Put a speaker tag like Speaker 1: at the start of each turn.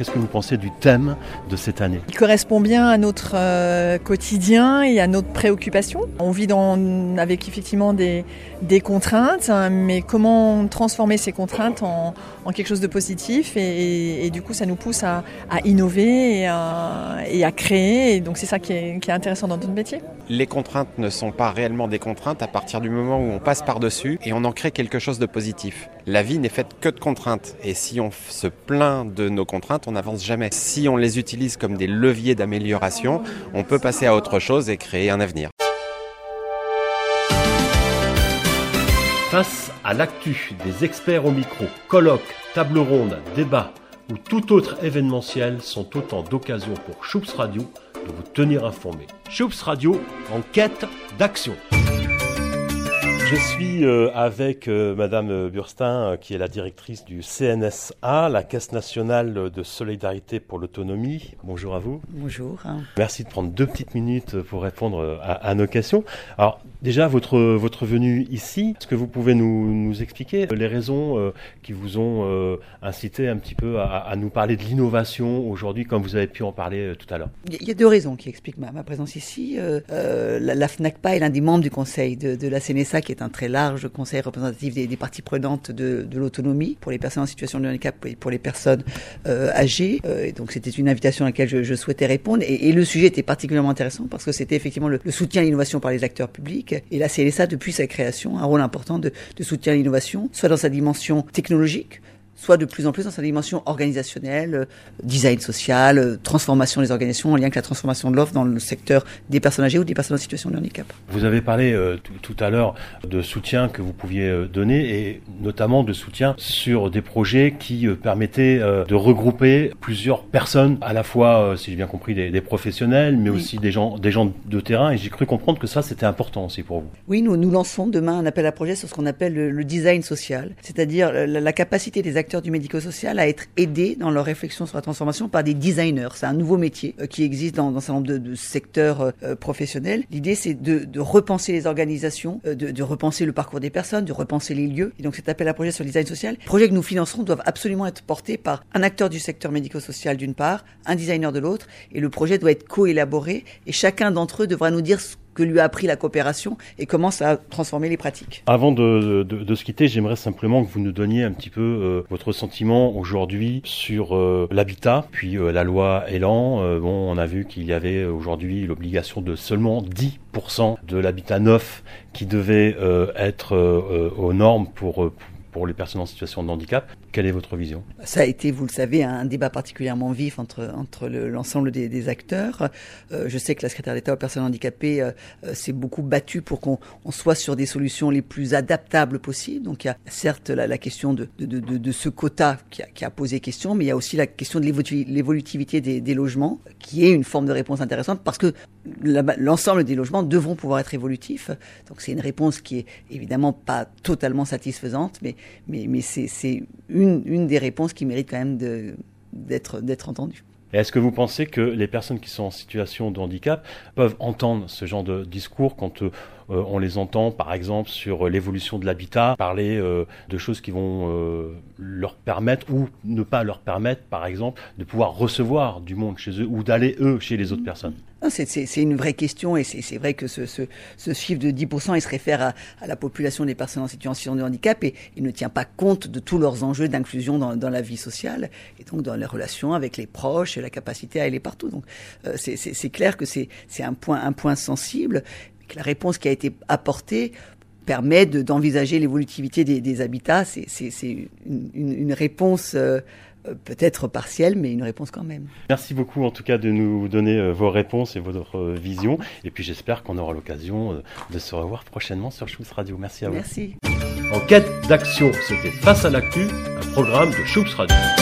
Speaker 1: Qu'est-ce que vous pensez du thème de cette année ?
Speaker 2: Il correspond bien à notre quotidien et à notre préoccupation. On vit avec effectivement des contraintes, mais comment transformer ces contraintes en quelque chose de positif et du coup ça nous pousse à innover et à créer. Et donc c'est ça qui est intéressant dans notre métier.
Speaker 3: Les contraintes ne sont pas réellement des contraintes à partir du moment où on passe par-dessus et on en crée quelque chose de positif. La vie n'est faite que de contraintes et si on se plaint de nos contraintes, on n'avance jamais. Si on les utilise comme des leviers d'amélioration, on peut passer à autre chose et créer un avenir.
Speaker 1: Face à l'actu, des experts au micro, colloques, tables rondes, débats ou tout autre événementiel sont autant d'occasions pour Choups Radio de vous tenir informé. Choups Radio, en quête d'action. Je suis avec Madame Burstin, qui est la directrice du CNSA, la Caisse nationale de solidarité pour l'autonomie. Bonjour à vous.
Speaker 4: Bonjour.
Speaker 1: Merci de prendre 2 petites minutes pour répondre à nos questions. Alors, déjà, votre venue ici, est-ce que vous pouvez nous expliquer les raisons qui vous ont incité un petit peu à nous parler de l'innovation aujourd'hui, comme vous avez pu en parler tout à l'heure ?
Speaker 4: Il y a 2 raisons qui expliquent ma présence ici. La FNACPA est l'un des membres du conseil de la CNSA, qui est un très large conseil représentatif des parties prenantes de l'autonomie pour les personnes en situation de handicap et pour les personnes âgées. Et donc c'était une invitation à laquelle je souhaitais répondre. Et le sujet était particulièrement intéressant parce que c'était effectivement le soutien à l'innovation par les acteurs publics. Et la CNSA, depuis sa création, a un rôle important de soutien à l'innovation, soit dans sa dimension technologique, soit de plus en plus dans sa dimension organisationnelle, design social, transformation des organisations en lien avec la transformation de l'offre dans le secteur des personnes âgées ou des personnes en situation de handicap.
Speaker 1: Vous avez parlé tout à l'heure de soutien que vous pouviez donner et notamment de soutien sur des projets qui permettaient de regrouper plusieurs personnes, à la fois, si j'ai bien compris, des professionnels, mais aussi des gens de terrain. Et j'ai cru comprendre que ça, c'était important aussi pour vous.
Speaker 4: Oui, nous lançons demain un appel à projet sur ce qu'on appelle le design social, c'est-à-dire la capacité des acteurs du médico-social à être aidés dans leur réflexion sur la transformation par des designers. C'est un nouveau métier qui existe dans un certain nombre de secteurs professionnels. L'idée, c'est de repenser les organisations, de repenser le parcours des personnes, de repenser les lieux. Et donc cet appel à projet sur le design social, les projets que nous financerons doivent absolument être portés par un acteur du secteur médico-social d'une part, un designer de l'autre, et le projet doit être co-élaboré et chacun d'entre eux devra nous dire ce que lui a appris la coopération et comment ça a transformé les pratiques. Avant
Speaker 1: de se quitter, j'aimerais simplement que vous nous donniez un petit peu votre sentiment aujourd'hui sur l'habitat, puis la loi Elan. On a vu qu'il y avait aujourd'hui l'obligation de seulement 10% de l'habitat neuf qui devait être aux normes pour les personnes en situation de handicap. Quelle est votre vision ?
Speaker 4: Ça a été, vous le savez, un débat particulièrement vif entre l'ensemble des acteurs. Je sais que la secrétaire d'État aux personnes handicapées s'est beaucoup battue pour qu'on soit sur des solutions les plus adaptables possibles. Donc il y a certes la question de ce quota qui a posé question, mais il y a aussi la question de l'évolutivité des logements, qui est une forme de réponse intéressante parce que l'ensemble des logements devront pouvoir être évolutifs. Donc c'est une réponse qui est évidemment pas totalement satisfaisante, mais c'est une des réponses qui mérite quand même d'être entendue.
Speaker 1: Et est-ce que vous pensez que les personnes qui sont en situation de handicap peuvent entendre ce genre de discours quand on les entend, par exemple, sur l'évolution de l'habitat, parler de choses qui vont leur permettre ou ne pas leur permettre, par exemple, de pouvoir recevoir du monde chez eux ou d'aller, eux, chez les autres personnes ?
Speaker 4: C'est une vraie question et c'est vrai que ce chiffre de 10%, il se réfère à la population des personnes en situation de handicap et il ne tient pas compte de tous leurs enjeux d'inclusion dans la vie sociale et donc dans les relations avec les proches et la capacité à aller partout. Donc c'est clair que c'est un point sensible, que la réponse qui a été apportée permet d'envisager l'évolutivité des habitats. C'est une réponse peut-être partielle, mais une réponse quand même.
Speaker 1: Merci beaucoup en tout cas de nous donner vos réponses et votre vision. Et puis j'espère qu'on aura l'occasion de se revoir prochainement sur Choups Radio. Merci à vous.
Speaker 4: Merci.
Speaker 1: En quête d'action, c'était Face à l'actu, un programme de Choups Radio.